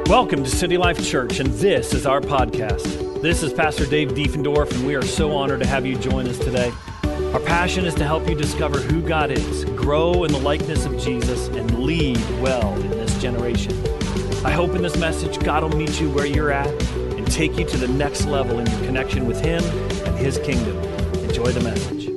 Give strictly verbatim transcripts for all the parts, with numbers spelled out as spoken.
Welcome to City Life Church, and this is our podcast. This is Pastor Dave Diefendorf, and we are so honored to have you join us today. Our passion is to help you discover who God is, grow in the likeness of Jesus, and lead well in this generation. I hope in this message, God will meet you where you're at and take you to the next level in your connection with Him and His kingdom. Enjoy the message.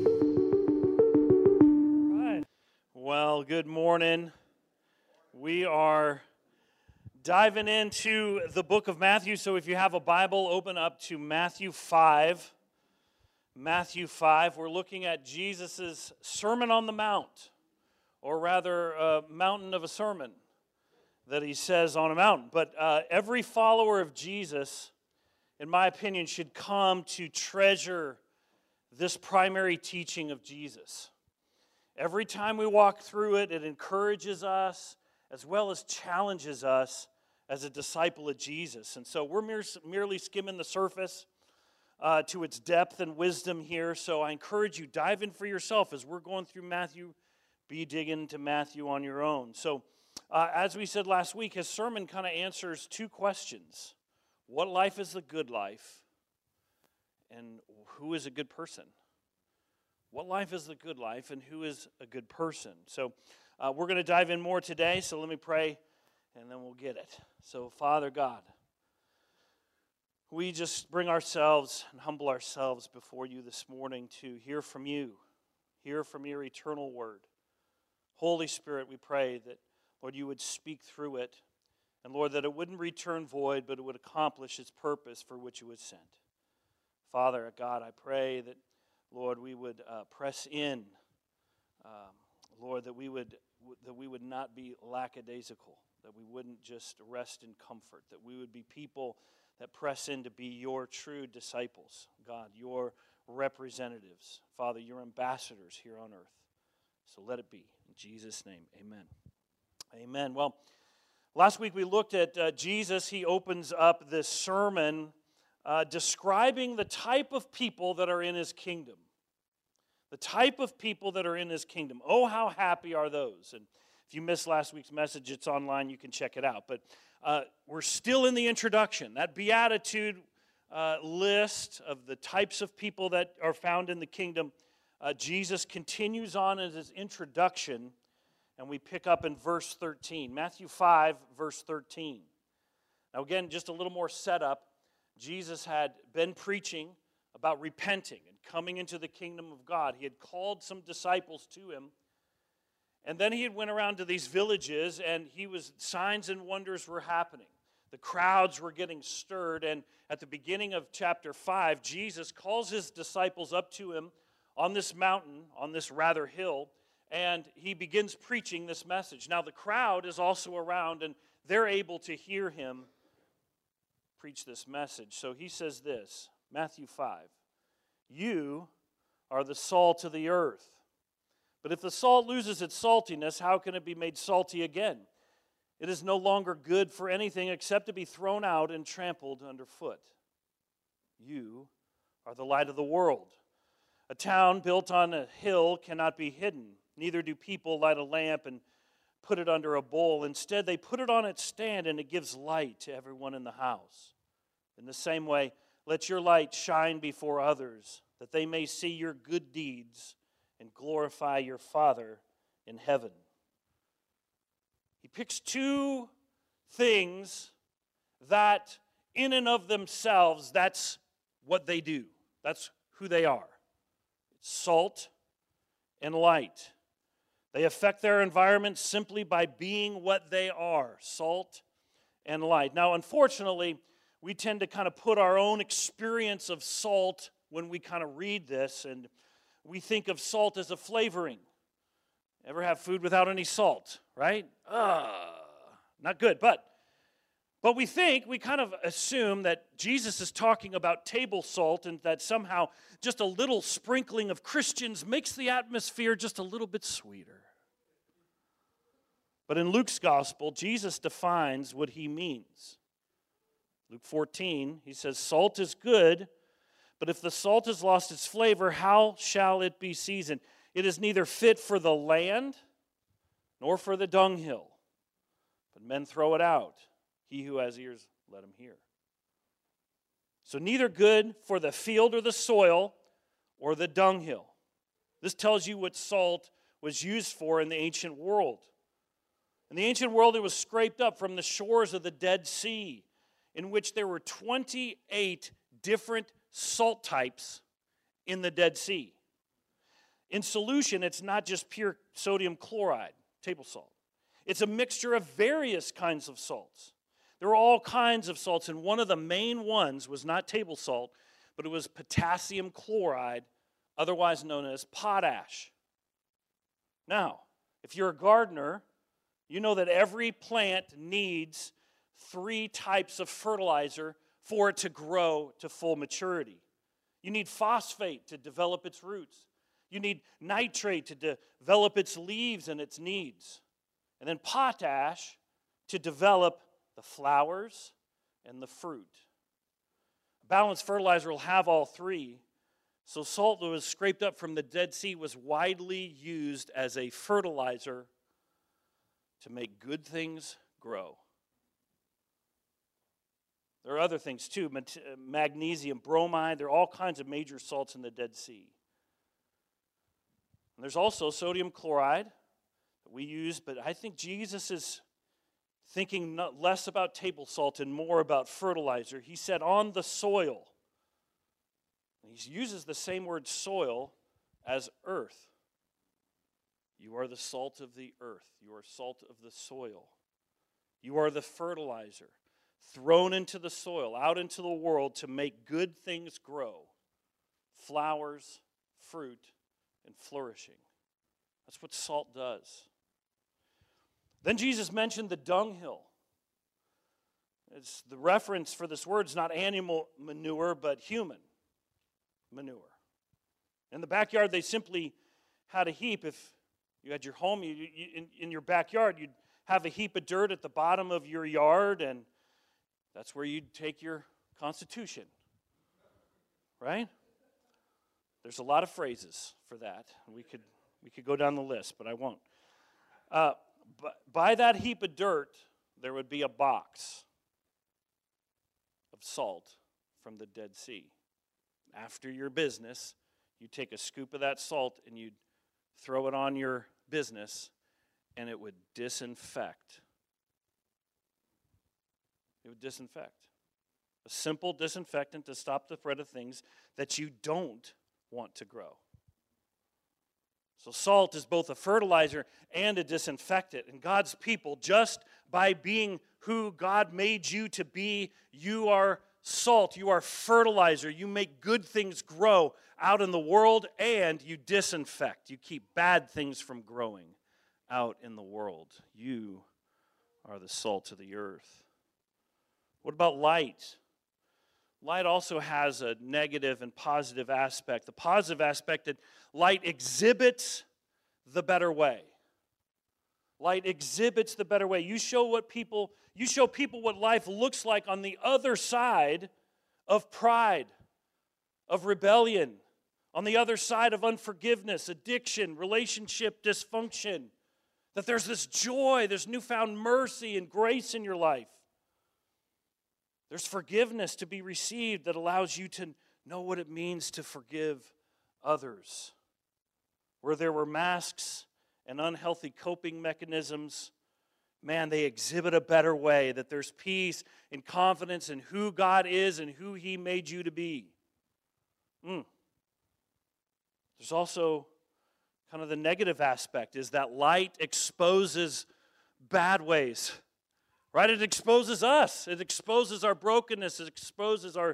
All right. Well, good morning. We are diving into the book of Matthew. So if you have a Bible, open up to Matthew five. Matthew five. We're looking at Jesus' Sermon on the Mount, or rather, a mountain of a sermon that he says on a mountain. But uh, every follower of Jesus, in my opinion, should come to treasure this primary teaching of Jesus. Every time we walk through it, it encourages us as well as challenges us as a disciple of Jesus. And so we're mere, merely skimming the surface uh, to its depth and wisdom here. So I encourage you, dive in for yourself as we're going through Matthew. Be digging into Matthew on your own. So uh, as we said last week, his sermon kind of answers two questions. What life is a good life? And who is a good person? What life is a good life, and who is a good person? So uh, we're going to dive in more today, so let me pray, and then we'll get it. So, Father God, we just bring ourselves and humble ourselves before you this morning to hear from you, hear from your eternal word. Holy Spirit, we pray that, Lord, you would speak through it, and Lord, that it wouldn't return void, but it would accomplish its purpose for which it was sent. Father God, I pray that, Lord, we would uh, press in, um, Lord, that we would that we would not be lackadaisical, that we wouldn't just rest in comfort, that we would be people that press in to be your true disciples, God, your representatives. Father, your ambassadors here on earth. So let it be. In Jesus' name, amen. Amen. Well, last week we looked at uh, Jesus. He opens up this sermon uh, describing the type of people that are in his kingdom. The type of people that are in his kingdom. Oh, how happy are those. And if you missed last week's message, it's online. You can check it out. But uh, we're still in the introduction. That beatitude uh, list of the types of people that are found in the kingdom, uh, Jesus continues on in his introduction, and we pick up in verse thirteen. Matthew five, verse thirteen. Now again, just a little more setup. Jesus had been preaching about repenting and coming into the kingdom of God. He had called some disciples to him. And then he had went around to these villages, and he was signs and wonders were happening. The crowds were getting stirred, and at the beginning of chapter five, Jesus calls his disciples up to him on this mountain, on this rather hill, and he begins preaching this message. Now the crowd is also around, and they're able to hear him preach this message. So he says this, Matthew five, "You are the salt of the earth. But if the salt loses its saltiness, how can it be made salty again? It is no longer good for anything except to be thrown out and trampled underfoot. You are the light of the world. A town built on a hill cannot be hidden. Neither do people light a lamp and put it under a bowl. Instead, they put it on its stand, and it gives light to everyone in the house. In the same way, let your light shine before others, that they may see your good deeds and glorify your Father in heaven." He picks two things that in and of themselves, that's what they do. That's who they are. Salt and light. They affect their environment simply by being what they are, salt and light. Now, unfortunately, we tend to kind of put our own experience of salt when we kind of read this, and we think of salt as a flavoring. Ever have food without any salt, right? Ugh, not good. But, but we think, we kind of assume that Jesus is talking about table salt and that somehow just a little sprinkling of Christians makes the atmosphere just a little bit sweeter. But in Luke's gospel, Jesus defines what he means. Luke fourteen, he says, "Salt is good, but if the salt has lost its flavor, how shall it be seasoned? It is neither fit for the land nor for the dunghill, but men throw it out. He who has ears, let him hear. So neither good for the field or the soil or the dunghill. This tells you what salt was used for in the ancient world. In the ancient world, it was scraped up from the shores of the Dead Sea, in which there were twenty-eight different salt types in the Dead Sea. In solution, it's not just pure sodium chloride, table salt. It's a mixture of various kinds of salts. There were all kinds of salts, and one of the main ones was not table salt, but it was potassium chloride, otherwise known as potash. Now, if you're a gardener, you know that every plant needs three types of fertilizer for it to grow to full maturity. You need phosphate to develop its roots. You need nitrate to develop its leaves and its needs. And then potash to develop the flowers and the fruit. A balanced fertilizer will have all three. So salt that was scraped up from the Dead Sea was widely used as a fertilizer to make good things grow. There are other things too, magnesium, bromide, there are all kinds of major salts in the Dead Sea. And there's also sodium chloride that we use, but I think Jesus is thinking not less about table salt and more about fertilizer. He said on the soil. He uses the same word soil as earth. You are the salt of the earth. You are salt of the soil. You are the fertilizer thrown into the soil, out into the world to make good things grow. Flowers, fruit, and flourishing. That's what salt does. Then Jesus mentioned the dunghill. It's the reference for this word is not animal manure, but human manure. In the backyard, they simply had a heap. If you had your home, you, you, in, in your backyard, you'd have a heap of dirt at the bottom of your yard, and that's where you'd take your constitution, right? There's a lot of phrases for that. We could we could go down the list, but I won't. Uh, but by that heap of dirt, there would be a box of salt from the Dead Sea. After your business, you take a scoop of that salt and you'd throw it on your business, and it would disinfect. It would disinfect. A simple disinfectant to stop the spread of things that you don't want to grow. So salt is both a fertilizer and a disinfectant. And God's people, just by being who God made you to be, you are salt, you are fertilizer. You make good things grow out in the world, and you disinfect. You keep bad things from growing out in the world. You are the salt of the earth. What about light? Light also has a negative and positive aspect. The positive aspect that light exhibits the better way. Light exhibits the better way. You show what people, you show people what life looks like on the other side of pride, of rebellion, on the other side of unforgiveness, addiction, relationship dysfunction. That there's this joy, there's newfound mercy and grace in your life. There's forgiveness to be received that allows you to know what it means to forgive others. Where there were masks and unhealthy coping mechanisms, man, they exhibit a better way, that there's peace and confidence in who God is and who He made you to be. Mm. There's also kind of the negative aspect, is that light exposes bad ways. Right? It exposes us. It exposes our brokenness. It exposes our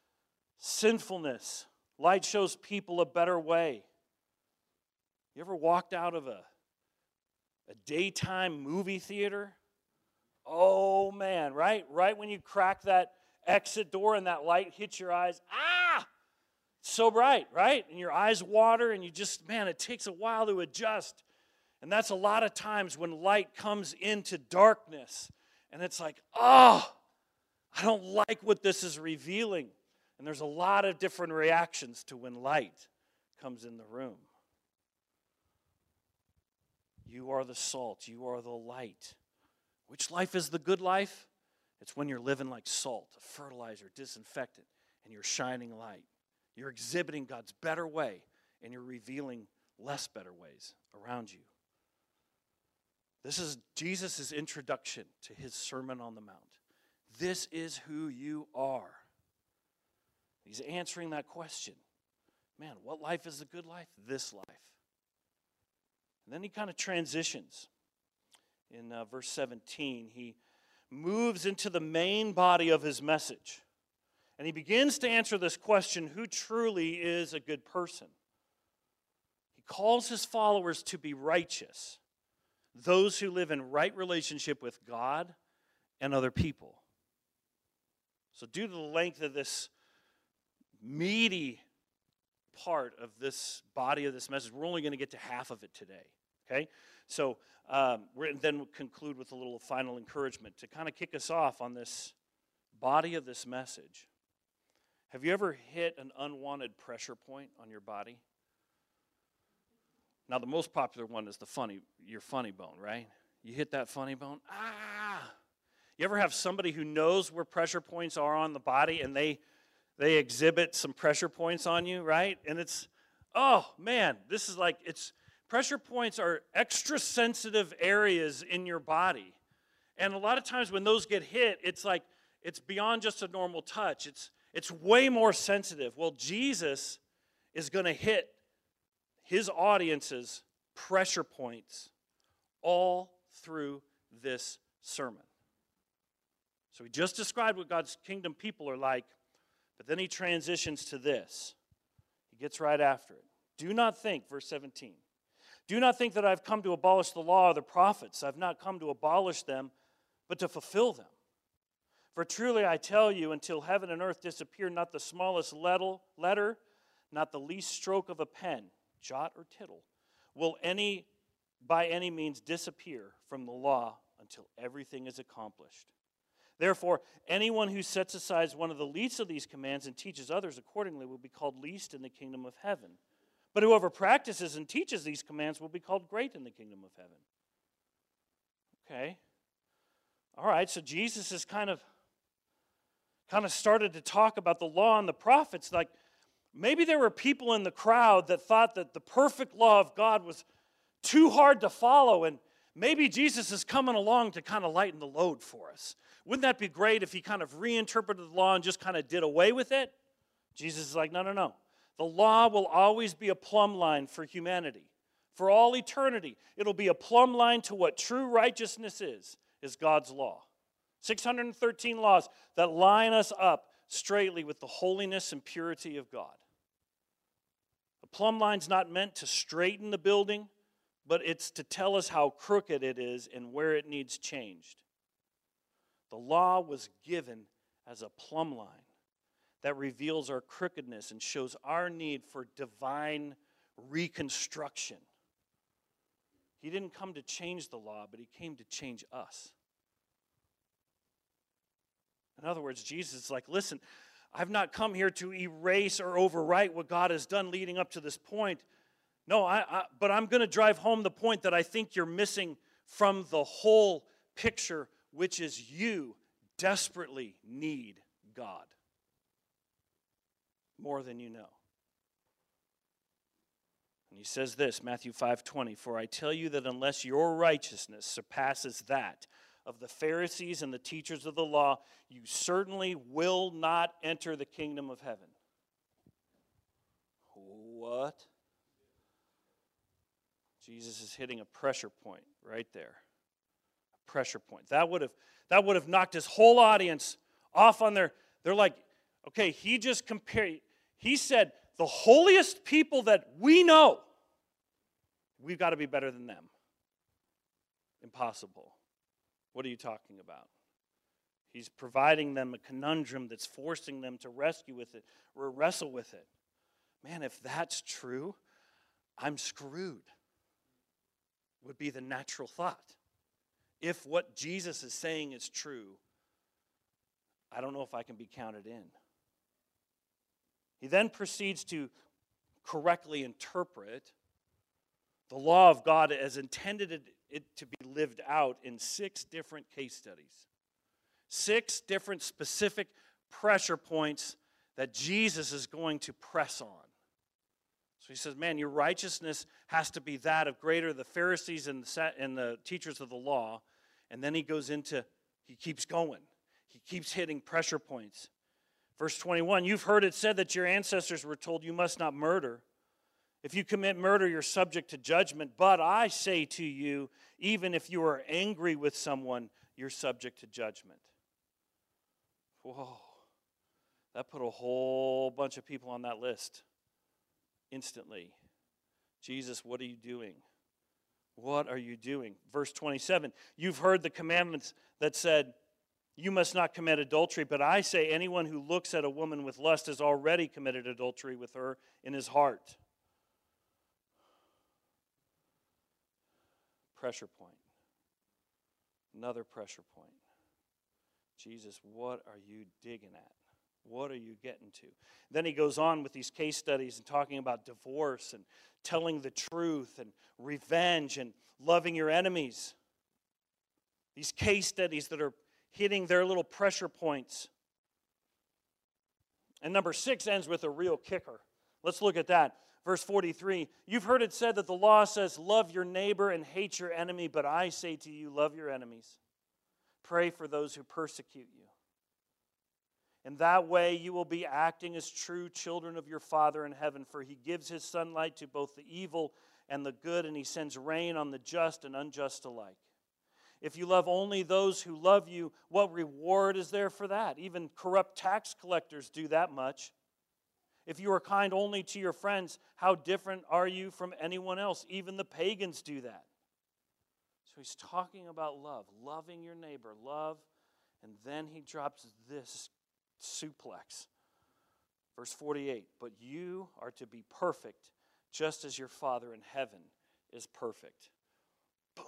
sinfulness. Light shows people a better way. You ever walked out of a, a daytime movie theater? Oh, man, right? Right when you crack that exit door and that light hits your eyes, ah! It's so bright, right? And your eyes water and you just, man, it takes a while to adjust. And that's a lot of times when light comes into darkness. And it's like, oh, I don't like what this is revealing. And there's a lot of different reactions to when light comes in the room. You are the salt. You are the light. Which life is the good life? It's when you're living like salt, a fertilizer, disinfectant, and you're shining light. You're exhibiting God's better way, and you're revealing less better ways around you. This is Jesus' introduction to his Sermon on the Mount. This is who you are. He's answering that question. Man, what life is a good life? This life. And then he kind of transitions. In uh, verse seventeen, he moves into the main body of his message. And he begins to answer this question, who truly is a good person? He calls his followers to be righteous, those who live in right relationship with God and other people. So due to the length of this meaty part of this body of this message, we're only going to get to half of it today, okay? So um, we're then we'll conclude with a little final encouragement to kind of kick us off on this body of this message. Have you ever hit an unwanted pressure point on your body? Now, the most popular one is the funny, your funny bone, right? You hit that funny bone, ah! You ever have somebody who knows where pressure points are on the body and they they exhibit some pressure points on you, right? And it's, oh, man, this is like, it's, pressure points are extra sensitive areas in your body. And a lot of times when those get hit, it's like, it's beyond just a normal touch. It's, it's way more sensitive. Well, Jesus is going to hit his audience's pressure points all through this sermon. So he just described what God's kingdom people are like, but then he transitions to this. He gets right after it. Do not think, verse seventeen, do not think that I've come to abolish the law or the prophets. I've not come to abolish them, but to fulfill them. For truly I tell you, until heaven and earth disappear, not the smallest letter, not the least stroke of a pen, jot or tittle, will any by any means disappear from the law until everything is accomplished. Therefore, anyone who sets aside one of the least of these commands and teaches others accordingly will be called least in the kingdom of heaven. But whoever practices and teaches these commands will be called great in the kingdom of heaven. Okay. All right, so Jesus has kind of, kind of started to talk about the law and the prophets. Like, maybe there were people in the crowd that thought that the perfect law of God was too hard to follow, and maybe Jesus is coming along to kind of lighten the load for us. Wouldn't that be great if he kind of reinterpreted the law and just kind of did away with it? Jesus is like, no, no, no. The law will always be a plumb line for humanity. For all eternity, it'll be a plumb line to what true righteousness is, is God's law. six hundred thirteen laws that line us up straightly with the holiness and purity of God. The plumb line's not meant to straighten the building, but it's to tell us how crooked it is and where it needs changed. The law was given as a plumb line that reveals our crookedness and shows our need for divine reconstruction. He didn't come to change the law, but he came to change us. In other words, Jesus is like, listen, I've not come here to erase or overwrite what God has done leading up to this point. No, I, I, but I'm going to drive home the point that I think you're missing from the whole picture, which is you desperately need God more than you know. And he says this, Matthew five twenty, for I tell you that unless your righteousness surpasses that of the Pharisees and the teachers of the law, you certainly will not enter the kingdom of heaven. What? Jesus is hitting a pressure point right there. A pressure point. That would have that would have knocked his whole audience off on their, they're like, okay, he just compared, he said, the holiest people that we know, we've got to be better than them. Impossible. What are you talking about? He's providing them a conundrum that's forcing them to rescue with it or wrestle with it. Man, if that's true, I'm screwed, would be the natural thought. If what Jesus is saying is true, I don't know if I can be counted in. He then proceeds to correctly interpret the law of God as intended it to be lived out in six different case studies. Six different specific pressure points that Jesus is going to press on. So he says, man, your righteousness has to be that of greater the Pharisees and the, and the teachers of the law. And then he goes into, he keeps going. He keeps hitting pressure points. Verse twenty-one, you've heard it said that your ancestors were told you must not murder. If you commit murder, you're subject to judgment. But I say to you, even if you are angry with someone, you're subject to judgment. Whoa. That put a whole bunch of people on that list instantly. Jesus, what are you doing? What are you doing? Verse twenty-seven, you've heard the commandments that said, you must not commit adultery, but I say anyone who looks at a woman with lust has already committed adultery with her in his heart. Pressure point. Another pressure point. Jesus, what are you digging at? What are you getting to? Then he goes on with these case studies and talking about divorce and telling the truth and revenge and loving your enemies. These case studies that are hitting their little pressure points. And number six ends with a real kicker. Let's look at that. Verse forty-three, you've heard it said that the law says, love your neighbor and hate your enemy, but I say to you, love your enemies. Pray for those who persecute you. In that way you will be acting as true children of your Father in heaven, for he gives his sunlight to both the evil and the good, and he sends rain on the just and unjust alike. If you love only those who love you, what reward is there for that? Even corrupt tax collectors do that much. If you are kind only to your friends, how different are you from anyone else? Even the pagans do that. So he's talking about love, loving your neighbor, love, and then he drops this suplex. Verse forty-eight, but you are to be perfect, just as your Father in heaven is perfect. Boom.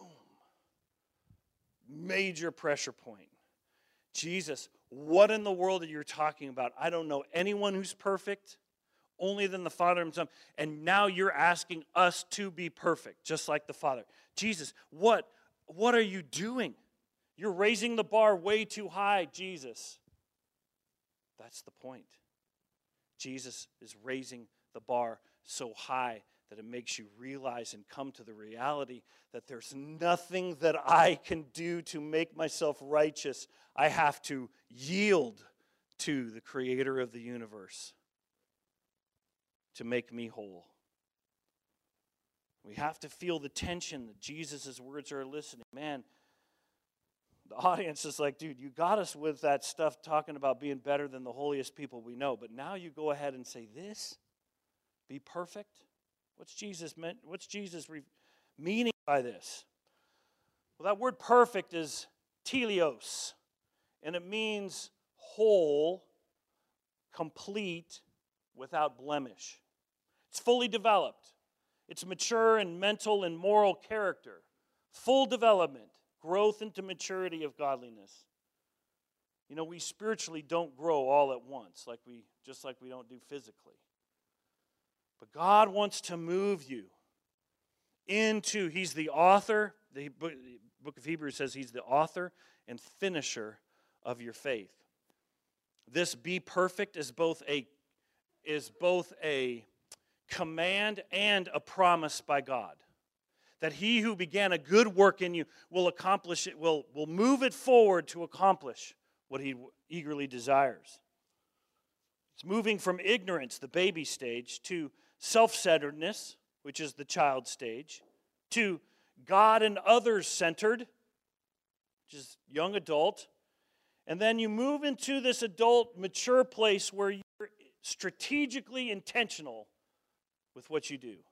Major pressure point. Jesus, what in the world are you talking about? I don't know anyone who's perfect, only than the Father himself. And now you're asking us to be perfect, just like the Father. Jesus, what, what are you doing? You're raising the bar way too high, Jesus. That's the point. Jesus is raising the bar so high that it makes you realize and come to the reality that there's nothing that I can do to make myself righteous. I have to yield to the Creator of the universe to make me whole. We have to feel the tension that Jesus' words are eliciting. Man, the audience is like, dude, you got us with that stuff talking about being better than the holiest people we know, but now you go ahead and say this? Be perfect? What's Jesus meant? What's Jesus re- meaning by this? Well, that word perfect is teleos, and it means whole, complete, without blemish. It's fully developed. It's mature in mental and moral character. Full development, growth into maturity of godliness. You know, we spiritually don't grow all at once, like we just like we don't do physically. But God wants to move you into, he's the author, the book of Hebrews says he's the author and finisher of your faith. This be perfect is both a is both a command and a promise by God. That he who began a good work in you will accomplish it, will, will move it forward to accomplish what he eagerly desires. It's moving from ignorance, the baby stage, to self-centeredness, which is the child stage, to God and others centered, which is young adult. And then you move into this adult, mature place where you're strategically intentional with what you do.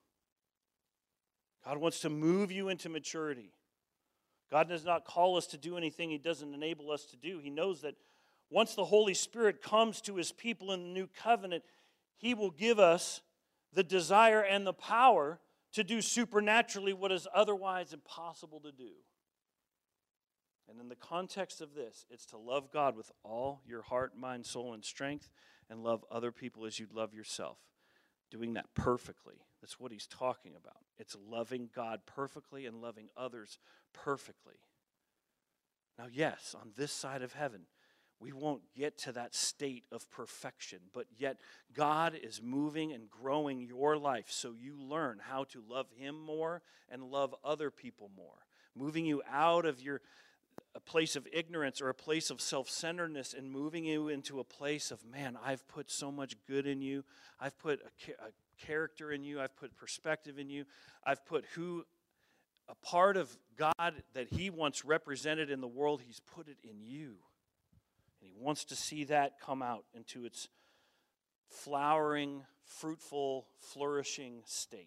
God wants to move you into maturity. God does not call us to do anything he doesn't enable us to do. He knows that once the Holy Spirit comes to his people in the new covenant, he will give us the desire and the power to do supernaturally what is otherwise impossible to do. And in the context of this, it's to love God with all your heart, mind, soul, and strength, and love other people as you'd love yourself. Doing that perfectly. That's what he's talking about. It's loving God perfectly and loving others perfectly. Now, yes, on this side of heaven, we won't get to that state of perfection. But yet God is moving and growing your life so you learn how to love him more and love other people more. Moving you out of your a place of ignorance or a place of self-centeredness and moving you into a place of, man, I've put so much good in you. I've put a, a character in you. I've put perspective in you. I've put who, a part of God that he wants represented in the world, he's put it in you. And he wants to see that come out into its flowering, fruitful, flourishing state.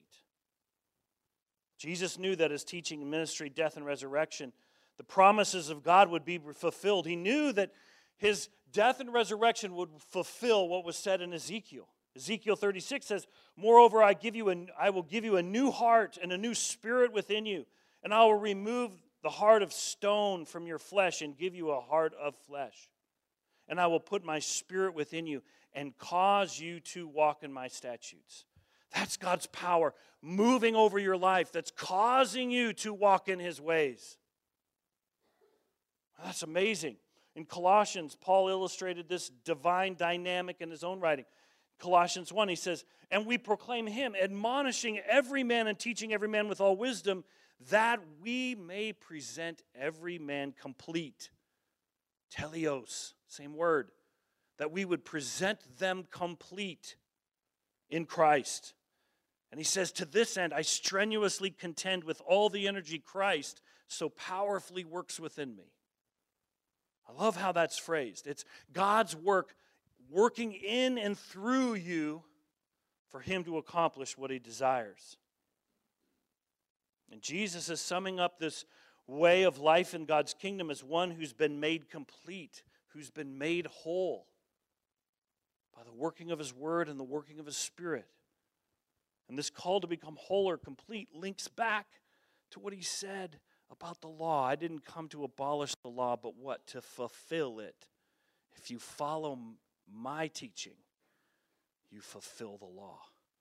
Jesus knew that his teaching and ministry, death and resurrection, the promises of God would be fulfilled. He knew that his death and resurrection would fulfill what was said in Ezekiel. Ezekiel thirty-six says, "Moreover, I give you a, I will give you a new heart and a new spirit within you, and I will remove the heart of stone from your flesh and give you a heart of flesh. And I will put my spirit within you and cause you to walk in my statutes." That's God's power moving over your life. That's causing you to walk in his ways. That's amazing. In Colossians, Paul illustrated this divine dynamic in his own writing. Colossians one, he says, "And we proclaim him, admonishing every man and teaching every man with all wisdom, that we may present every man complete." Teleos, same word. That we would present them complete in Christ. And he says, "To this end, I strenuously contend with all the energy Christ so powerfully works within me." I love how that's phrased. It's God's work working in and through you for him to accomplish what he desires. And Jesus is summing up this way of life in God's kingdom as one who's been made complete, who's been made whole by the working of his word and the working of his spirit. And this call to become whole or complete links back to what he said about the law. I didn't come to abolish the law, but what? To fulfill it. If you follow my teaching, you fulfill the law.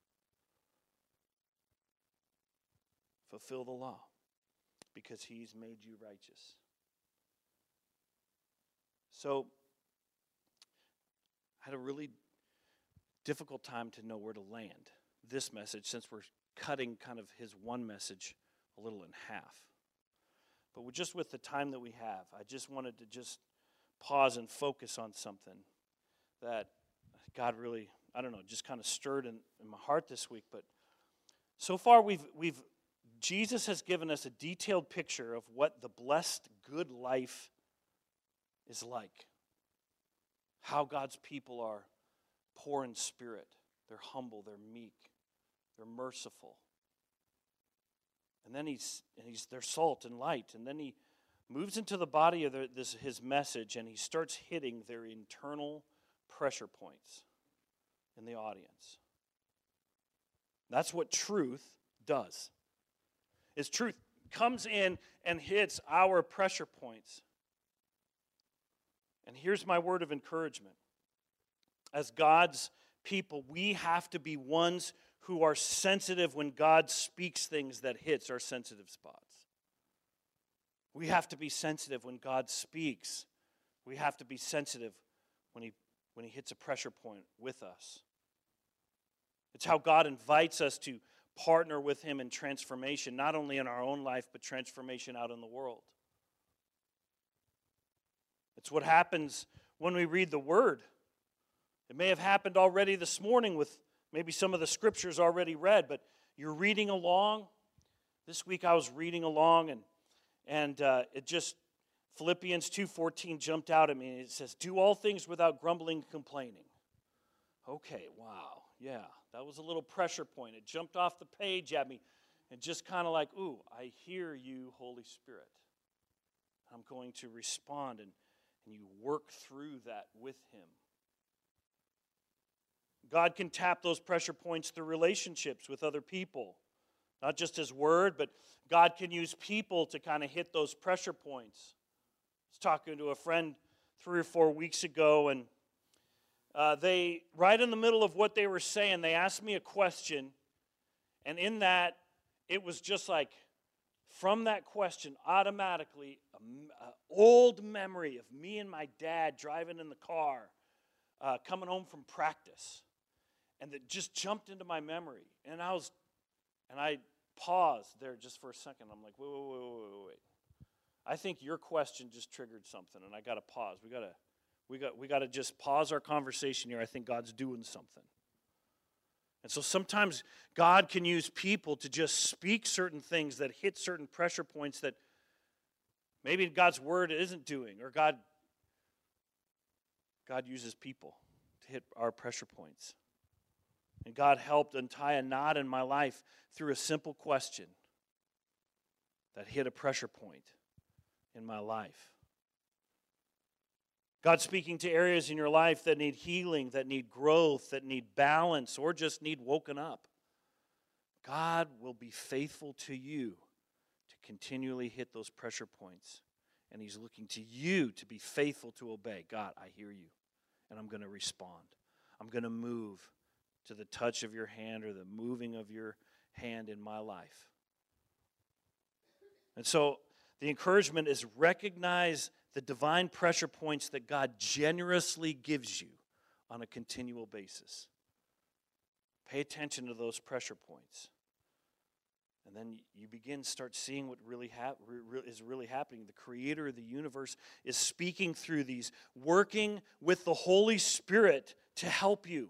Fulfill the law because he's made you righteous. So, I had a really difficult time to know where to land this message since we're cutting kind of his one message a little in half. But with just with the time that we have, I just wanted to just pause and focus on something that God really, I don't know, just kind of stirred in, in my heart this week. But so far we've we've Jesus has given us a detailed picture of what the blessed good life is like. How God's people are poor in spirit, they're humble, they're meek, they're merciful. And then he's, and he's their salt and light. And then he moves into the body of the, this, his message, and he starts hitting their internal pressure points in the audience. That's what truth does. Is truth comes in and hits our pressure points. And here's my word of encouragement. As God's people, we have to be ones who are sensitive when God speaks things that hits our sensitive spots. We have to be sensitive when God speaks. We have to be sensitive when he, when he hits a pressure point with us. It's how God invites us to partner with him in transformation, not only in our own life, but transformation out in the world. It's what happens when we read the Word. It may have happened already this morning with maybe some of the scriptures already read, but you're reading along. This week I was reading along, and and uh, it just, Philippians two fourteen jumped out at me, and it says, "Do all things without grumbling and complaining." Okay, wow, yeah, that was a little pressure point. It jumped off the page at me, and just kind of like, ooh, I hear you, Holy Spirit. I'm going to respond, and, and you work through that with him. God can tap those pressure points through relationships with other people. Not just his word, but God can use people to kind of hit those pressure points. I was talking to a friend three or four weeks ago, and uh, they, right in the middle of what they were saying, they asked me a question, and in that, it was just like from that question, automatically, an old memory of me and my dad driving in the car, uh, coming home from practice, and that just jumped into my memory. And I was, and I paused there just for a second. I'm like, wait, wait, wait, wait, wait, wait. I think your question just triggered something, and I got to pause. We got to, we got, we got to just pause our conversation here. I think God's doing something. And so sometimes God can use people to just speak certain things that hit certain pressure points that maybe God's word isn't doing, or God, God uses people to hit our pressure points. And God helped untie a knot in my life through a simple question that hit a pressure point in my life. God's speaking to areas in your life that need healing, that need growth, that need balance, or just need woken up. God will be faithful to you to continually hit those pressure points. And He's looking to you to be faithful to obey. God, I hear you, and I'm going to respond. I'm going to move to the touch of your hand or the moving of your hand in my life. And so the encouragement is recognize the divine pressure points that God generously gives you on a continual basis. Pay attention to those pressure points. And then you begin to start seeing what really hap- re- is really happening. The Creator of the universe is speaking through these, working with the Holy Spirit to help you.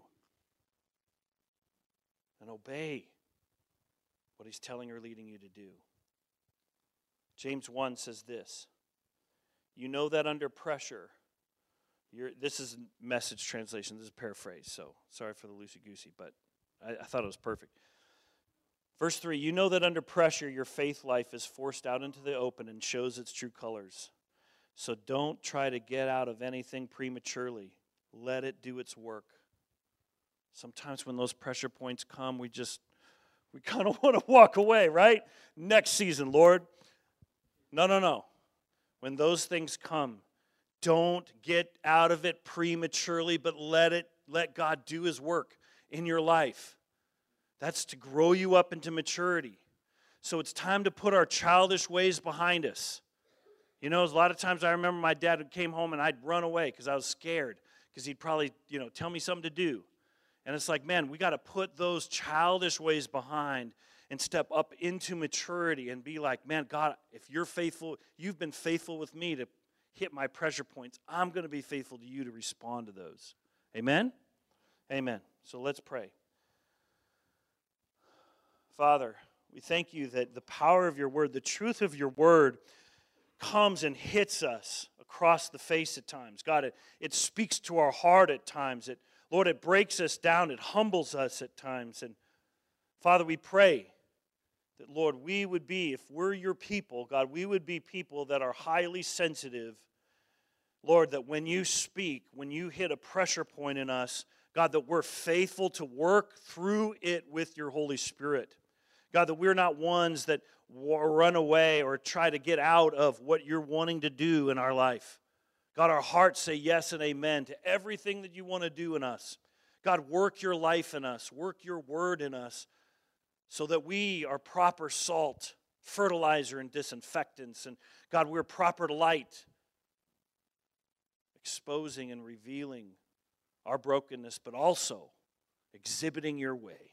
And obey what He's telling or leading you to do. James one says this, you know that under pressure, you're, this is Message translation, this is paraphrase, so sorry for the loosey-goosey, but I, I thought it was perfect. Verse three, you know that under pressure your faith life is forced out into the open and shows its true colors. So don't try to get out of anything prematurely. Let it do its work. Sometimes when those pressure points come, we just, we kind of want to walk away, right? Next season, Lord. No, no, no. When those things come, don't get out of it prematurely, but let it, let God do His work in your life. That's to grow you up into maturity. So it's time to put our childish ways behind us. You know, a lot of times I remember my dad came home and I'd run away because I was scared because he'd probably, you know, tell me something to do. And it's like, man, we got to put those childish ways behind and step up into maturity and be like, man, God, if you're faithful, you've been faithful with me to hit my pressure points. I'm going to be faithful to you to respond to those. Amen? Amen. So let's pray. Father, we thank you that the power of your word, the truth of your word comes and hits us across the face at times. God, it, it speaks to our heart at times. It, Lord, it breaks us down. It humbles us at times. And Father, we pray that, Lord, we would be, if we're your people, God, we would be people that are highly sensitive. Lord, that when you speak, when you hit a pressure point in us, God, that we're faithful to work through it with your Holy Spirit. God, that we're not ones that run away or try to get out of what you're wanting to do in our life. God, our hearts say yes and amen to everything that you want to do in us. God, work your life in us. Work your word in us so that we are proper salt, fertilizer, and disinfectants. And God, we're proper light, exposing and revealing our brokenness, but also exhibiting your way.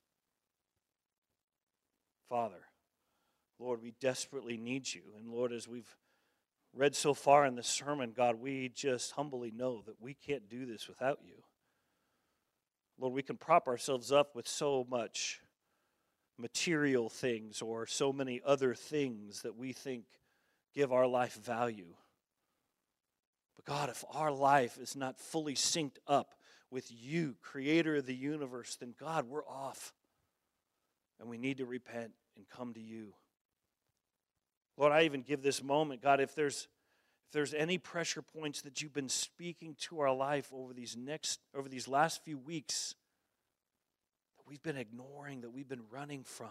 Father, Lord, we desperately need you. And Lord, as we've read so far in this sermon, God, we just humbly know that we can't do this without you. Lord, we can prop ourselves up with so much material things or so many other things that we think give our life value. But God, if our life is not fully synced up with you, creator of the universe, then God, we're off. And we need to repent and come to you. Lord, I even give this moment, God, if there's if there's any pressure points that you've been speaking to our life over these next over these last few weeks that we've been ignoring, that we've been running from,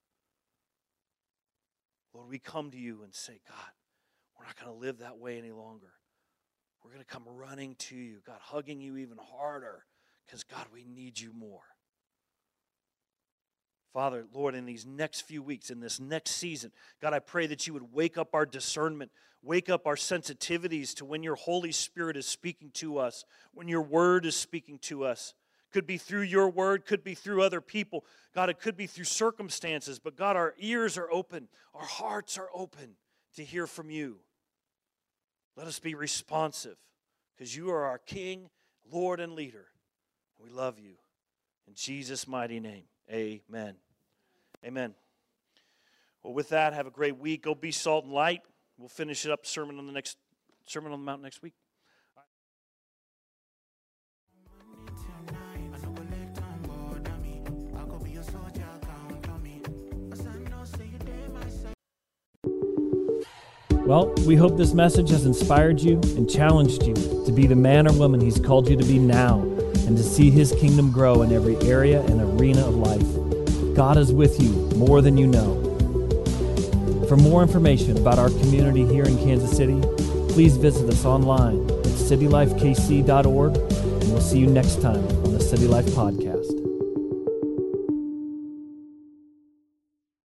Lord, we come to you and say, God, we're not going to live that way any longer. We're going to come running to you, God, hugging you even harder because, God, we need you more. Father, Lord, in these next few weeks, in this next season, God, I pray that you would wake up our discernment, wake up our sensitivities to when your Holy Spirit is speaking to us, when your word is speaking to us. Could be through your word, could be through other people. God, it could be through circumstances, but God, our ears are open, our hearts are open to hear from you. Let us be responsive, because you are our King, Lord, and leader. We love you. In Jesus' mighty name, amen. Amen. Well, with that, have a great week. Go be salt and light. We'll finish it up sermon on the next Sermon on the Mount next week. Well, we hope this message has inspired you and challenged you to be the man or woman He's called you to be now and to see His kingdom grow in every area and arena of life. God is with you more than you know. For more information about our community here in Kansas City, please visit us online at city life k c dot org, and we'll see you next time on the City Life Podcast.